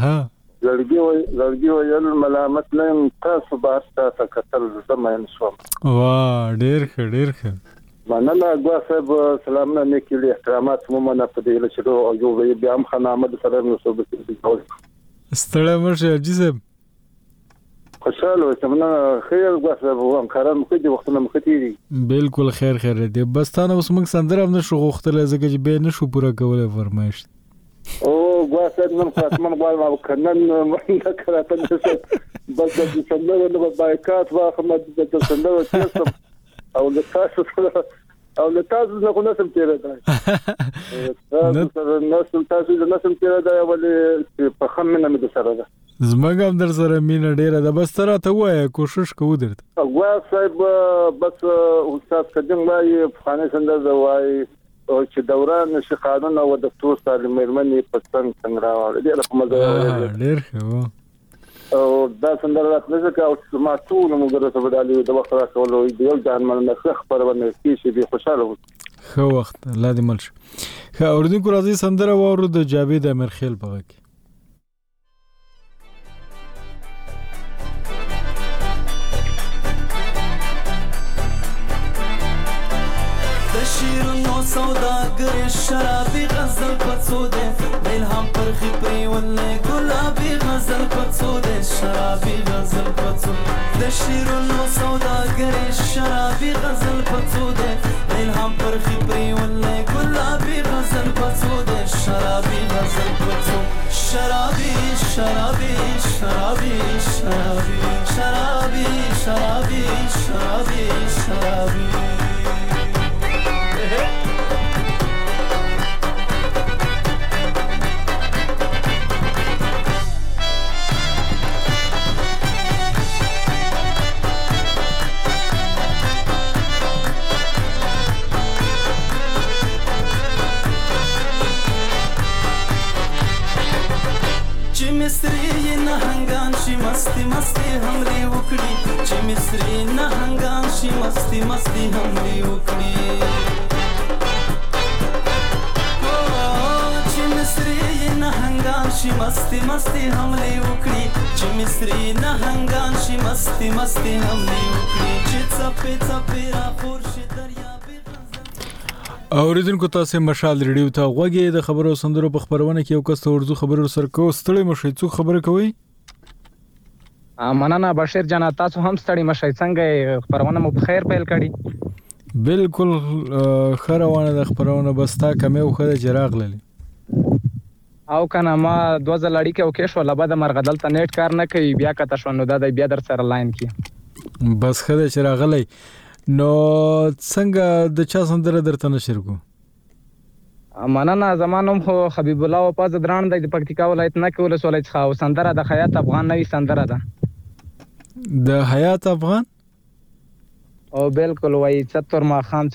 زړګي ویل ملامت نه یم تاسو به تاسو کتل زمين شوم ډیر ښه مننه اګوا صاحب سلام نه کلی احترامات مو منه په دې لچرو او یو بیا هم خان احمد سره نو صوبې ستړی مشه جسم خوشاله وسمنه خیر اګوا صاحب هم کارم کوي د وختونه مختيري بالکل خیر دی بس تا نو موږ سندره هم نشو غوښتل ځکه چې به نشو پوره کولای فرمایش او اګوا صاحب نن خاطمن غواړم او کنن مونږه کراته بس د سندره نو بایکاټ واخمه د سندره تاسو او له تاسو نه کوم څه تیر دی تاسو تیر دی ولې په خمنه مې سره ده زمګم در سره مینه ډیره ده بس تر ته وای کوشش کوو درته اغوا صاحب بس استاد قدم وای افغاني سندره وای او چې دوران شي قانون او دکتور سالم مېرمنې په څنګه راوړل دي له مزه ډیر ښه او دا سندره راځي چې او ما ټول موږ سره بدالي د وخت راکولو یو ځان مننه خبرونه کیږي به خوشاله وو خو وخت الله دې ملش خو اوردونکو راځي سندره وورو د جاوید امرخیل په وکی شیرونو سوداګر شرابي غزل پڅو دې الهام پر خپري ولې ګلابي غزل پڅو دې شرابي غزل پڅو د شیرونو سوداګر شرابي غزل پڅو دې الهام پر خپري ولې ګلابي غزل پڅو دې شرابي غزل پڅو شرابي شرابي شرابي شرابي شرابي شرابي شرابي شرابي مصری نه هنگان شي مستی مستی همري وکړي چې مصری نه هنگان شي مستی مستی همري وکړي چې مصری نه هنگان شي مستی مستی همري وکړي چې مصری نه هنگان شي مستی مستی همري وکړي چې څپې څپې را خور شي دریا اوریدونکو تاسو مشال ریډیو ته غوږی د خبرو سندرو په خبرونه کې یو کس ورزو خبرو سره کو ستړي مشي څوک خبره کوي مننه بشیر جان تاسو هم ستړي مشي څنګه خبرونه مو په خیر پیل کړي بالکل خروانه د خبرونه بستا کمه وخه جراغ للی او کنه ما 2000 لړی کې او کې شو لبا د مرغدل ته نیټ کار نه کوي بیا کته شو نو دا بیا در سره لاین کې بس خدای چې راغلی نو څنګه د چا سندره درته نشر کو مننه زمانم خو حبیب الله وپاز دران د پکتیکا ولایت نه کې ولسوالۍ څخه سندره د حیات افغان نوې سندره ده د حیات افغان او بالکل وای چتور ما خام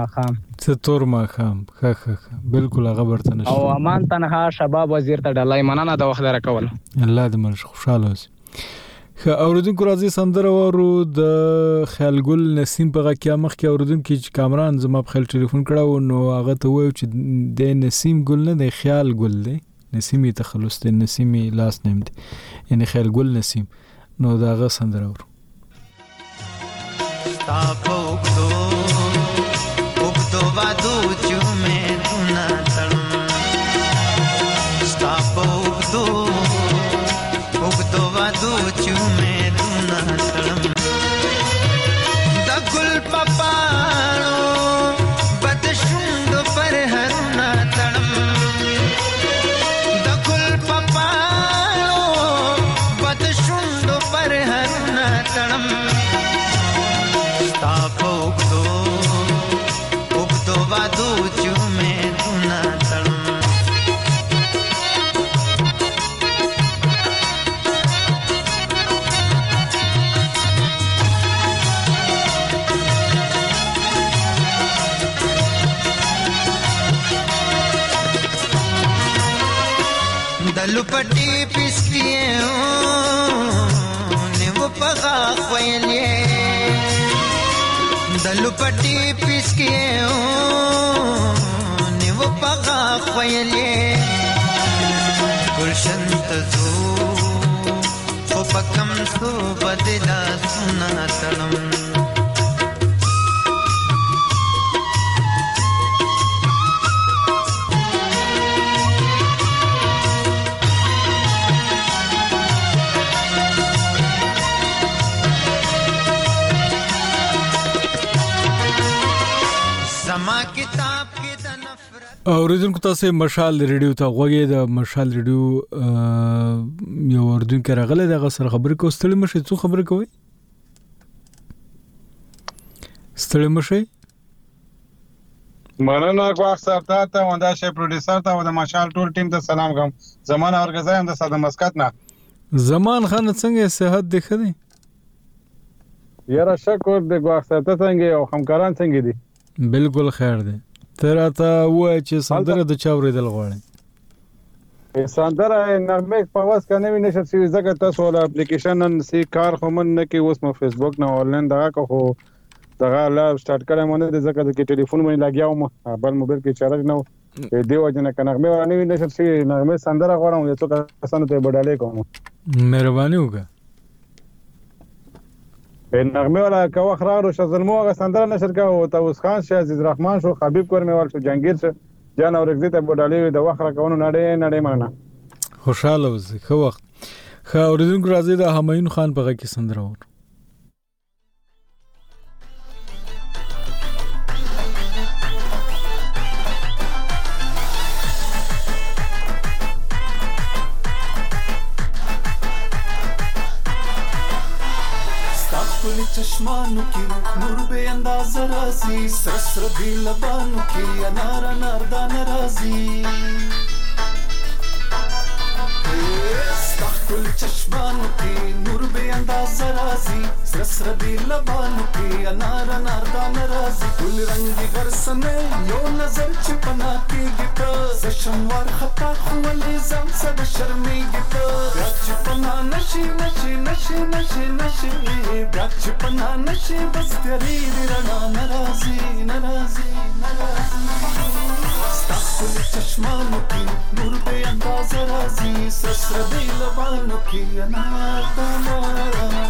خه بالکل هغه برته نشي او امان تنها شباب وزیر ته ډلای مننه د وخت درکول الله دې مرش خوشاله اوسې خه اوردونکو راځي سندره ورو د خیالګل نسیم په غکیا مخ کې اوردونکو چې کامران زما په خپل ټلیفون کړه نو هغه ته وایو چې د نسیم ګل نه د خیال ګل دی نسیمي تخلص دی نسیمي لاس نیم دی یعنی خیالګل نسیم نو دا هغه سندره ورو तापो उगतो वादो चुमे तुना तड़म तापो उगतो वादो चुमे तुना तड़म दगुल पपाड़ो बदशुंड पर हरुना तड़म दगुल पपाड़ो बदशुंड पर हरुना तड़म उगतो वादो चुमे तुना तड़म दलुपटी पिसकिए ने वो पगा कोयले दलुपटी पिसकिए ने वो पगा कोयले गुलशन तजो वो पकम सो बदला सुना तड़म اوریدونکو تاسو مشال ریډیو ته غوږی د مشال ریډیو یو اردوونکو راغله دغه سره خبرې کو ستړي مشه څو خبرې کوي ستړي مشه مننه غواړم صاحب ته وندا شي پروډوسر ته او د مشال ټول ټیم ته سلام کوم زمان اورګزای هم د ساده مسکت نه زمان خان څنګه صحت دی خدي یاره شکر د غواړم صاحب ته څنګه او همکاران څنګه دي بالکل خیر دی تراته وای چې سندره د چاورېدل غواړي سندره نغمه په واس کنه ویني چې زګه تاسو ول اپلیکیشن نن سي کار خو من نه کې اوس مو فیسبوک نه آنلاین دا کو دغه لا سٹارټ کړم نه د زګه د ټلیفون باندې لګیاو ما بل موبایل کې چارج نه دیو جن کنه نغمه ورانه ویني چې نغمه سندره غواړم یو څه کسانو ته بداله کوم مهرباني وکړه نغمه والا کا وخرارو شزلمو غ سندره نشر کا او توس خان شه عزیز رحمان شو حبیب کورموال شو جنگیر شه جان اورګزی ته بډالي د وخره کونو نړۍ معنا خوشاله اوسې خو وخت خو اوریدونکو راځي د همایون خان په غږ کې سندره ور चश्मानों की नूर बे अंदाज राजी ससर भी लबानों की अनार अनारदा नाराजी कुल चश्मानों की नूर बे अंदाज राजी ससर भी लबानों की अनार अनारदा नाराजी कुल रंगी गरसने यो नजर छिपना की गिटा सशनवार खता खुले जम सद शर्मी गिटा छिपना नशी नशी नशी नशी नशी छिपना नशी बस तेरी रना नाराजी नाराजी नाराजी कुल चश्मानों की नूर पे अंदाज राजी ससर भी लबानों की अनारदा नाराजी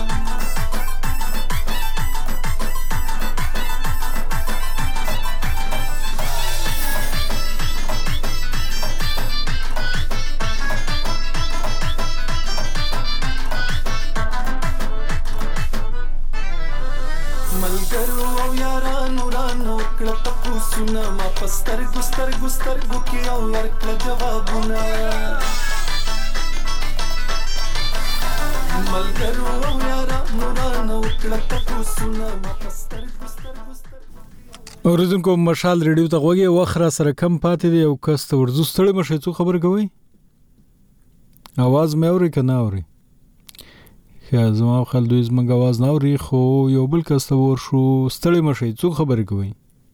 सुना मा पस्तर गुस्तर गुस्तर गुकिया वर्क जवाबुना ملګرو او یارانو رانه وکړه تپوسونه ما پستر اوریدونکو مشال ریډیو ته غوږی وخت را سره کم پاتې دی او کس ته ورزو ستړی مشه څو خبر کوي आवाज مې اوري کنه اوري خیا زما خل دوی زما आवाज نه اوري خو یو بل کس ته ور شو ستړی مشه څو خبر کوي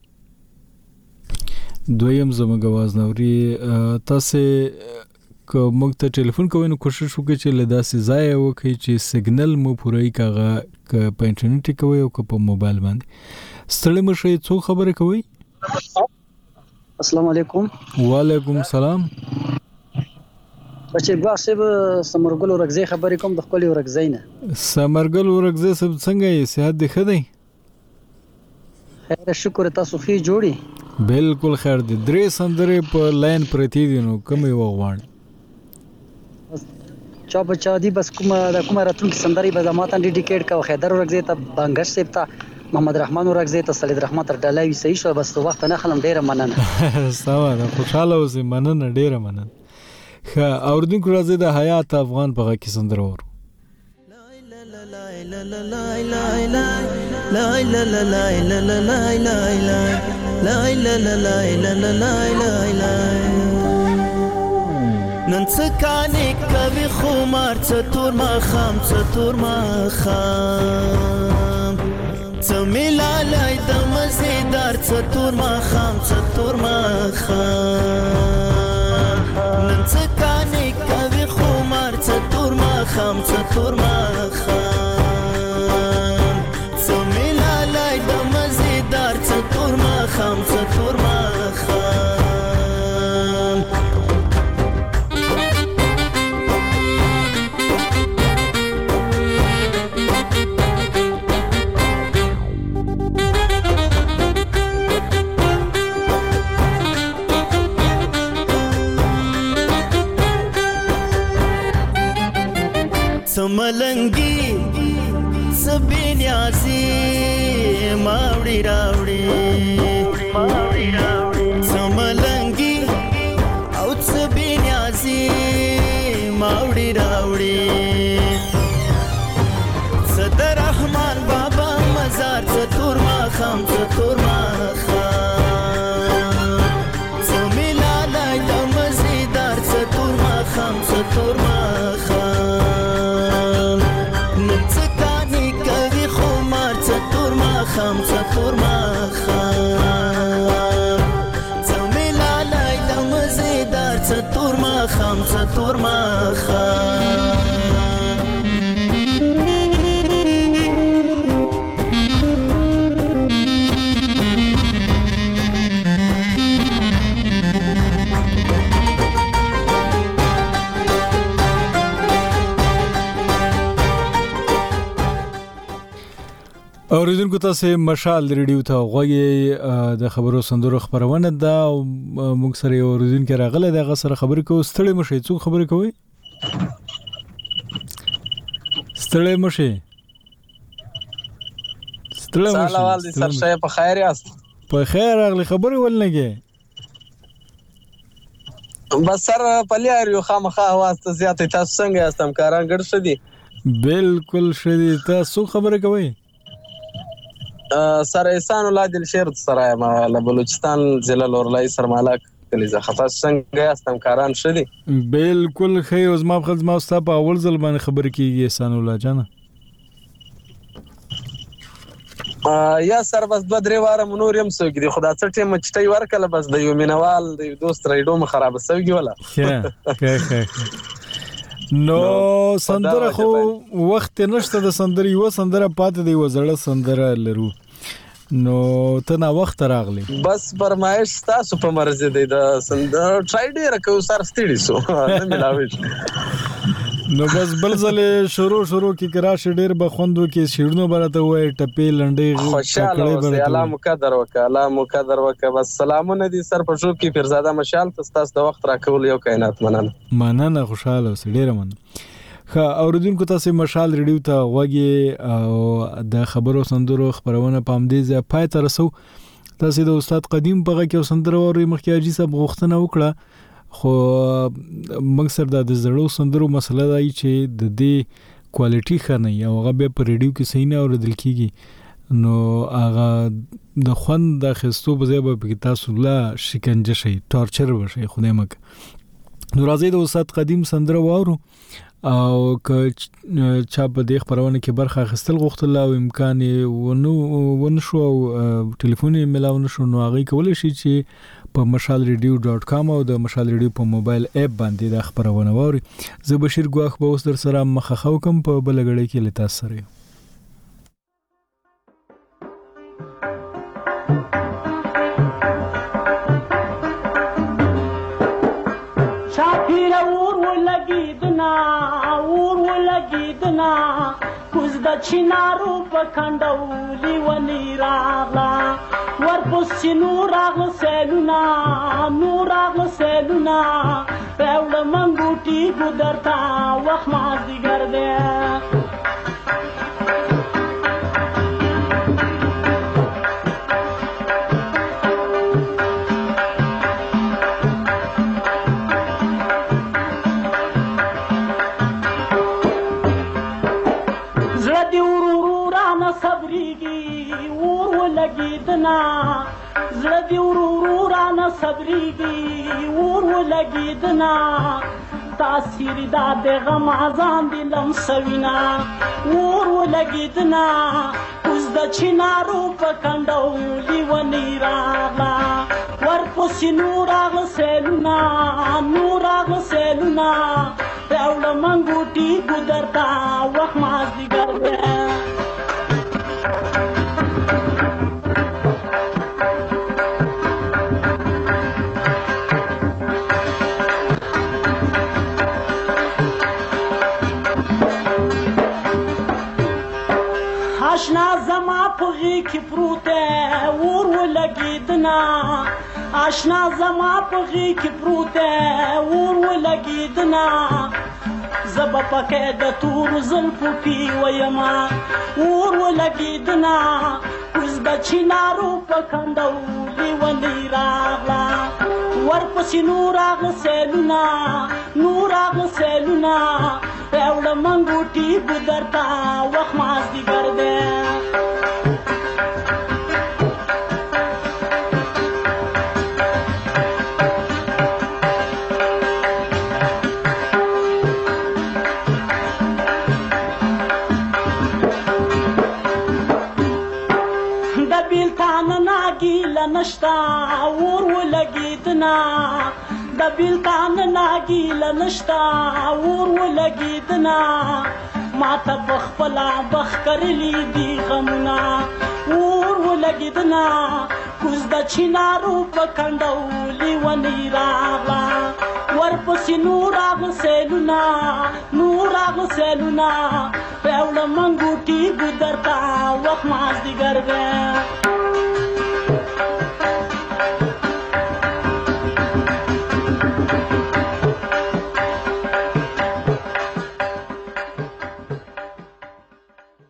دویم زما आवाज نه اوري تاسو که موږ ته ټلیفون کوئ نو کوشش وکړئ چې له داسې ځایه وکړئ چې سیګنل مو پوره کاغه که په انټرنیټ کوئ او که په موبایل باندې ستړي مشه څو خبره کوي السلام علیکم وعلیکم السلام بچي باسب سمرګل ورغزي خبرې کوم د خپل ورغزي نه سمرګل ورغزي سب څنګه یې صحت دی خدای خیر شکر تاسو خې جوړي بالکل خیر دی درې سندره په لاین پرتی دي نو کومې وغوان چا بچا دی بس کومه راتلونکي سندري به زماته ډیډیکیټ کا خیدر ورغزي ته بنگش سیب ته محمد رحمان ورغزي ته سلید رحمت تر ډلای صحیح شو بس وخت نه خلم ډیره مننه سلام خوشاله اوسې مننه ډیره مننه ښه اوردونکو راځي د حیات افغان په کې سندره ورو نن څه کانې کوي خمار څه تور ماښام څه تور ماښام څه ملالای د مزیدار څه تور ماښام څه تور ماښام نن څه کانې کوي خمار څه تور ماښام څه تور ماښام څه ملالای د مزیدار څه تور ماښام څه تور ماښام سملنګي سبینیازي ماوړي راوړي سملنګي او سبینیازي ماوړي راوړي صدر رحمان بابا مزار څتور ما خام څتور ما خام سملالای د مزیدار څتور ما خام څتور ما خام څتور ما خام څملالای د مزیدار څتور ما خام څتور ما خام اوریدونکو تاسو مشال ریډیو ته غوږی د خبرو سندرو خبرونه ده موږ سره اوریدونکو راغله دغه سره خبرې کوو ستړي مشه څو خبرې کوي ستړي مشه سلام دي سر شای په خیر یاست په خیر اغلی خبرې ولنګي بس سر پلیاریو خامخا واسطه زیاتې تاسو څنګه یاست همکاران ګډ شدي بالکل شدي تاسو خبرې کوي سر احسان الله دل شیر سره ما له بلوچستان ضلع لورلای سرمالک کلیزه خاص څنګه یاستم کاران شدي بالکل خیر اوس ما خپل ما ستا په اول ځل باندې خبر کیږي احسان الله جان یا سر بس 2-3 واره منور يم سوګي خدا څه ټیم چټي ورکله بس د یو مینوال د دوست ریډو م خراب سوګي ولا نو سندره خو وخت نشته د سندري و سندره پاتې دی وزړه سندره لرو نو ته نا وخت راغلی بس فرمایش تاسو په مرزه دی د سندره ټرای ډیر کو سر ستړي سو نه ملاوي نو بس بل ځله شروع کی کراش ډیر بخوندو کې شیرونو برته وای ټپی لنډي خوشاله اوسه الله مقدر وکړه بس سلامونه دي سر په شو کې فرزاده مشال تاسو د وخت راکول یو کائنات مننه خوشاله اوسه ډیر مننه اوریدونکو تاسو مشال ریډیو ته غوږی او د خبرو سندرو خبرونه پام دي زه پای تر رسو تاسو د استاد قدیم په کې سندرو او مخکیاجي صاحب غوښتنه وکړه خو موږ سره د زړو سندرو مسله دی چې د دې کوالټي ښه نه وي او هغه بیا په ریډیو کې صحیح نه اورېدل کېږي نو هغه د خوند د اخیستو په ځای به پکې تاسو لا شکنجه شئ ټارچر به شئ خدای مکړه. نو راځئ د استاد قدیم سندره واورو او که چا په دې خپرونه کې برخه اخیستل غوښتل او امکان یې ونشو او ټلیفون یې ملاو نشو نو هغه کولی شي چې په mashalradio.com او د مشال ریډیو په موبایل اپ باندې د خبرونه واوري. زه بشیر ګواخ به اوس در سره مخخو کوم په بلګړې کې لتا سره. شافیر اور ولګیدنا کوز د چینارو په کندولي ونی راغلا ورپسې نور راغله سیلونه پهوله منګوټي ګودرتا وخت مازدیګر دی زړه دی ورو رانه صبرېږي اور ولګېدنا تاثیر دا د غم ځان دې لمسوینا اور ولګېدنا اوس د چینارو په کنډولي ونې راغله ورپسې نور راغله سیلونه راوړه منګوټي ګودرتا وخت مازدیګر دی آشنا زما په غېږ کې پروت دی اور ولګېدنا آشنا زما په غېږ کې پروت دی اور ولګېدنا زه به پکې د تورو زلفو پې ویمه اور ولګېدنا اوس د چینارو په کنډولي ونې راغله ورپسې نور راغله سیلونه راوړه منګوټي ګودرتا وخت مازدیګر دی د بیلتان ناګیله نشته اور ولګېدنا د بیلتان ناګیله نشته اور ولګېدنا ماته په خپله بخ کرلي دي غمونه اور ولګېدنا کوز د چینارو په کنډولي ونې راغله ورپسې نور راغله سیلونه راوړه منګوټي ګودرتا وخت مازدیګر دی